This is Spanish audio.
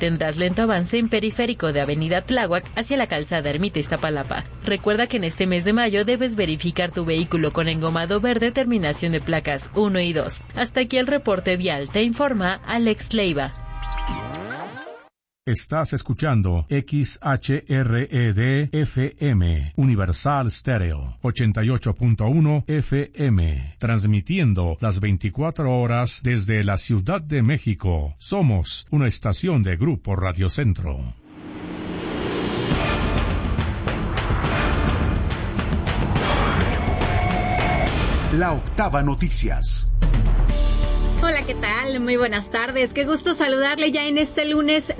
Tendrás lento avance en periférico de Avenida Tláhuac hacia la calzada Ermita Iztapalapa. Recuerda que en este mes de mayo debes verificar tu vehículo con engomado verde terminación de placas 1 y 2. Hasta aquí el reporte vial. Te informa Alex Leiva. Estás escuchando XHRED-FM, Universal Stereo, 88.1 FM, transmitiendo las 24 horas desde la Ciudad de México. Somos una estación de Grupo Radio Centro. La Octava Noticias. Hola, ¿qué tal? Muy buenas tardes. Qué gusto saludarle ya en este lunes